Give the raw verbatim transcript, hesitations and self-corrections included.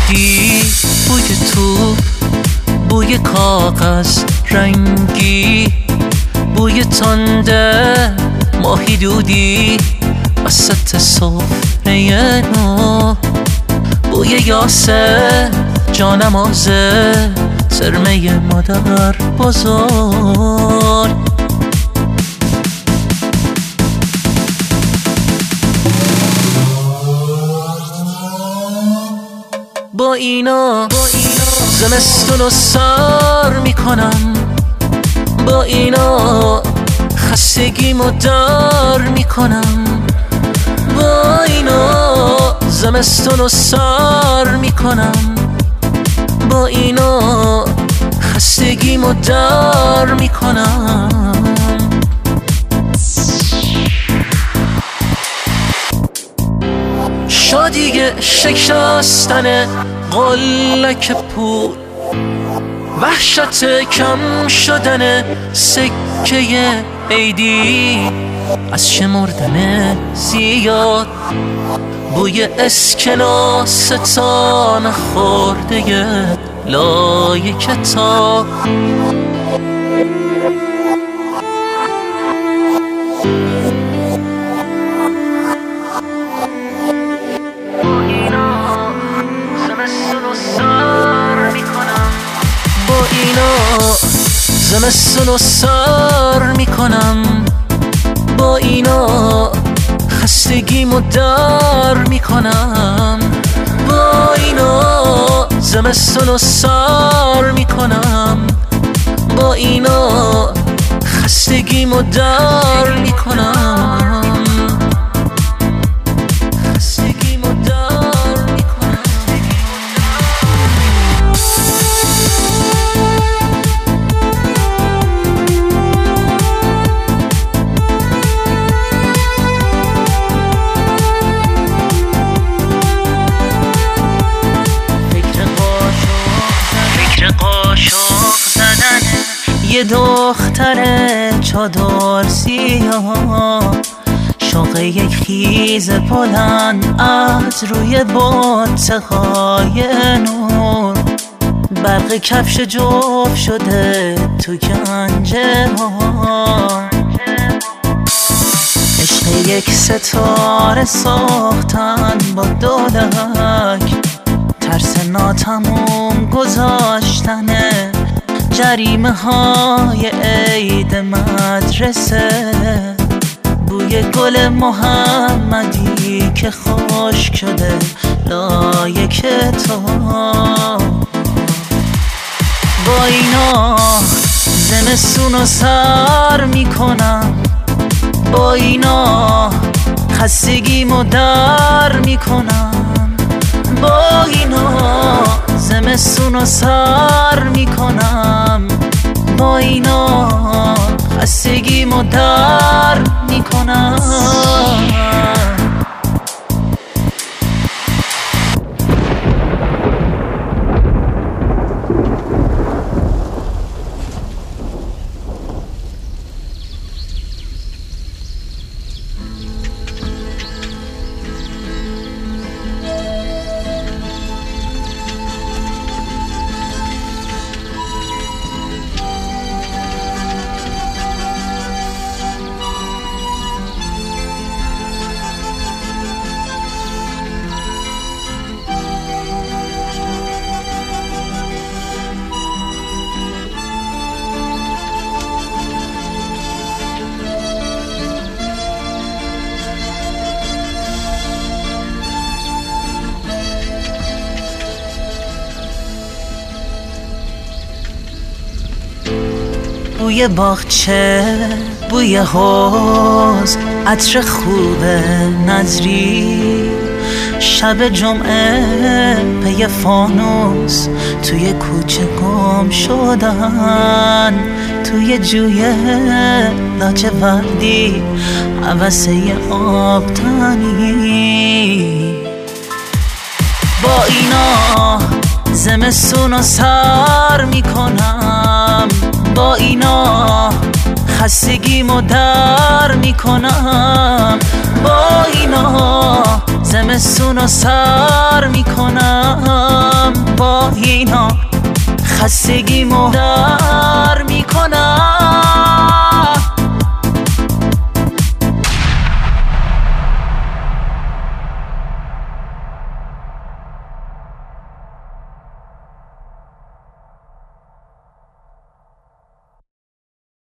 بودی، بوی تو، بوی کاغذ رنگی، بوی تنده ماهی دودی وسط سفره نو، بوی یاسه جانمازه سرمه مادر بزرگ. با اینا زمستونو سر میکنم، با اینا خستگیمو در میکنم، با اینا زمستونو سر میکنم، با اینا خستگیمو در میکنم. شادی شکستن قلک پول، وحشت کم شدن سکه عیدی، از شمردن زیاد بوی اسکناس تا نخورده لای کتاب. زمستونو سر میکنم، با اینا خستگیمو در میکنم، با اینا زمستونو سر میکنم، با اینا خستگیمو در میکنم. یه دختر چادر سیاه، شوق یک خیز بلند از روی بطه‌های نور، برق کفش جفت شده تو گنجه ها، عشق یک ستاره ساختن با دولک، ترس ناتموم گذاشتنه جریمه های عید مدرسه، بوی گل محمدی که خشک شده لای کتاب. با اینا زمستونو سر میکنم، با اینا خستگیمو در میکنم، با اینا زمستونو سر میکنم، با اینا خستگیمو در میکنم. بوی باغچه، بوی حوض، عطر خوب نظری، شب جمعه پی فانوس، توی کوچه گم شدن، توی جوی لاجوردی، عوضه آبتنی. با اینا زمستونو سر میکنم، با اینا خستگیمو در میکنم، با اینا زمستونو سر میکنم. اینا خستگیمو در میکنم.